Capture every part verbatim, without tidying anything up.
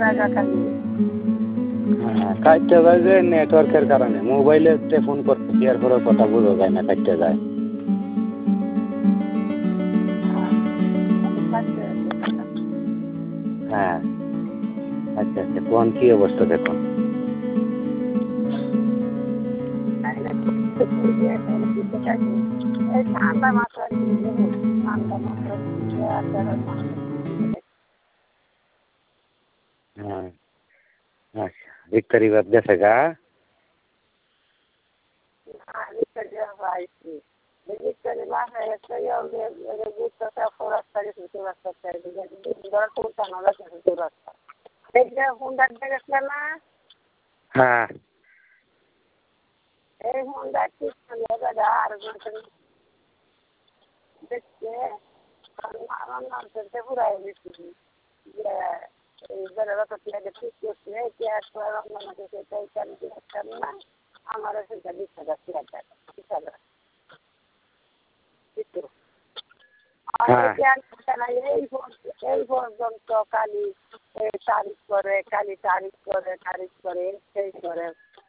জায়গা খালি হ্যাঁ কাটতে যায় যে নেটওয়ার্কের কারণে মোবাইলে ফোন করতে দেওয়ার পরেও কথা বোঝা যায় না কাটতে যায় হ্যাঁ আচ্ছা আচ্ছা কোন কি অবস্থা দেখুন ঠান্ডা মাত্রা ঠান্ডা মাত্রা হ্যাঁ আচ্ছা ভিক্টরি বাদ গেছে গা হ্যাঁ এই হোন্ডা ঠিক আর দেখছে আমার পুরাই বেশি আমার সেটা বিশ হাজার তিন হাজার বিশ হাজার এই এই পর্যন্ত কালি তারিখ করে কালি তারিখ করে তারিখ করে সেই করে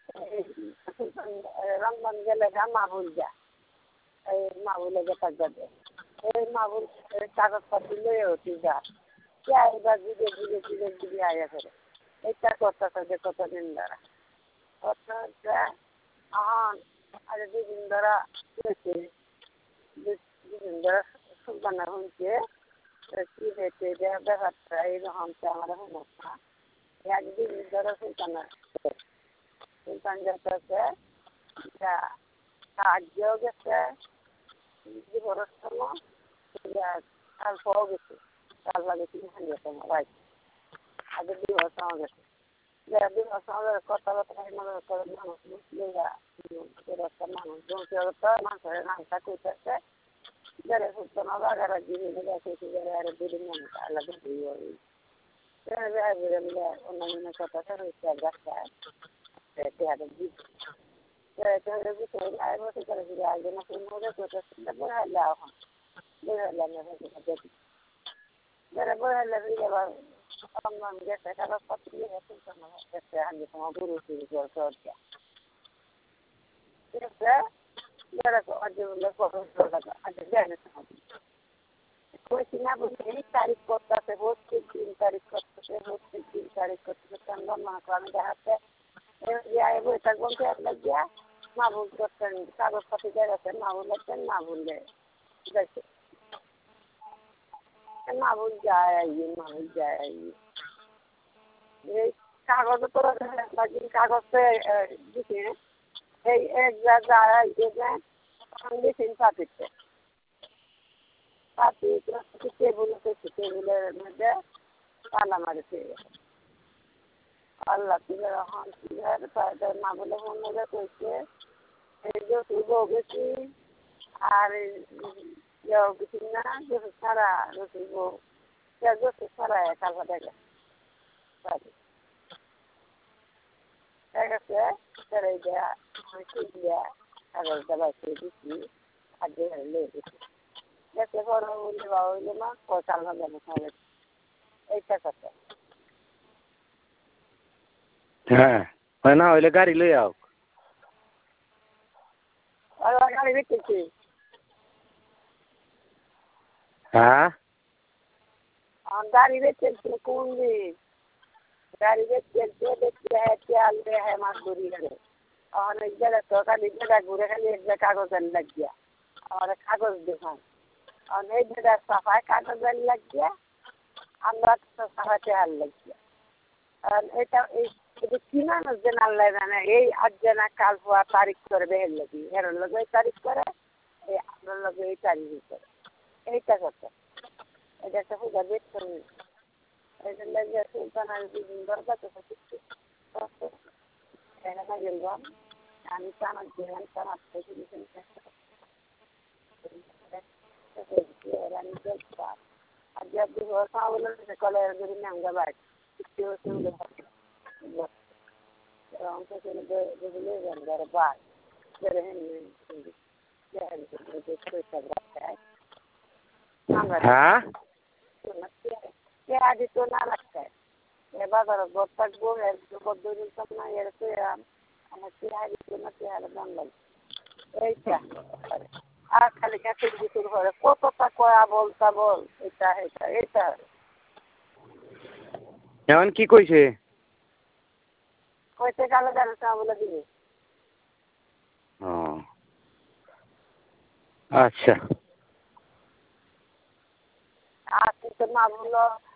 রংবান গেলে গা মাহুল যা এই মাহুলে যেটা যাবে এই মাহুল কাগজপত্র লয়ে হতি যা এবার ধীরে ধীরে ধীরে ধীরে আয়া করে এইটা করতেছে যে কতদিন ধরা কত হচ্ছে এখন আজ দুদিন ধরা হয়েছে দুদিন ধরা সুলতানা হয়েছে কি হয়েছে যে ব্যাপারটা এইরকম তো আমার সমস্যা এক দুদিন ধরা সুলতানা সুলতান যেতেছে সাহায্যও গেছে জীবনের সময় কাল পাওয়া গেছে কাল লাগে তিন হাজার টাকা রাইট আগে দুই বছর আমার গেছে দুই বছর আমাদের কথাবার্তা মনে করে মানুষ বুঝলে একটা মানুষ জমতে তো মানুষের নামটা কইতেছে যারা সুলতানা বাগারা গিয়ে গেছে আরে দুদিন মানুষ আলাদা দিয়ে অন্যান্য কথাটা হয়েছে রাস্তায় তারিখ করতেছে ভর্তি তিন তারিখ করতেছে ভর্তি তিন তারিখ করতেছে চন্দন আমি দেখাচ্ছে বই থাকবো লাগিয়া মা ভুল করতেন কাগজপাতি গেছে মা ভুল লাগছেন মা ভুলে গেছে মা ভুল যায় আইয়ে মা ভুল যায় আইয়ে এই কাগজ তো কাগজ দিছে এই এক যা যায় আইয়ে দিয়েছেন পাতিতে পাতি টেবুল টেবুলের মধ্যে তালা মারিছে আল্লাহ এখন মা বলে মনে কইছে এই যে বউ গেছি আর গেছি না গেছে সারা গেছি বউ গেছে সারা কাল দেখে ঠিক আছে সেটাই দেয়া দিয়া কাগজ দাবাই করে দিচ্ছি আর যে লেগে গেছি গেছে বড় হইলে বা হইলে মা কাল হবে না এইটা কথা হ্যাঁ হয় না হইলে গাড়ি লই আও গাড়ি বেচেছি হ্যাঁ गाड़ी बेच चलते कौन भी गाड़ी बेच चलते देखते है तेल दे है मजदूरी करे और एक जगह तो खाली जगह घूरे खाली एक जगह कागज लग गया और कागज देखा और एक जगह सफाई कागज लग गया আমরা তো সফাইতে হাল লাগিয়া আর এটা এই কিনা জানাল না এই আজ জানা কাল হওয়া তারিখ করে বের লাগি এর লগে তারিখ করে এই আপনার লগে এই তারিখ করে এইটা কথা এটা তো হুদা বেশ করে এটা লাগে সুলতানা দিন দরকার তো কিছু এটা গেল আমি টানা দিলাম টানা থেকে দিলাম আর জব भी होता है बोले तो कलर गुरी महंगा बात कितने से उधर हमको चले गए ले अंदर बात करे हैं क्या है तो कोई सब रखता है हाँ क्या आज तो ना लगता है এবার ধরো ঘর থাকবো এর পদ্ধতি দিতাম না এর তো আমার চেহারা দিত না চেহারা দাম লাগবে এইটা আর খালি ক্যাসেট বিচুর ঘরে কতটা কয়া বলতা বল এটা এটা এটা এখন কি কইছে কইতে গেলে জানো বলে দিবে ও আচ্ছা আর তো মা বললো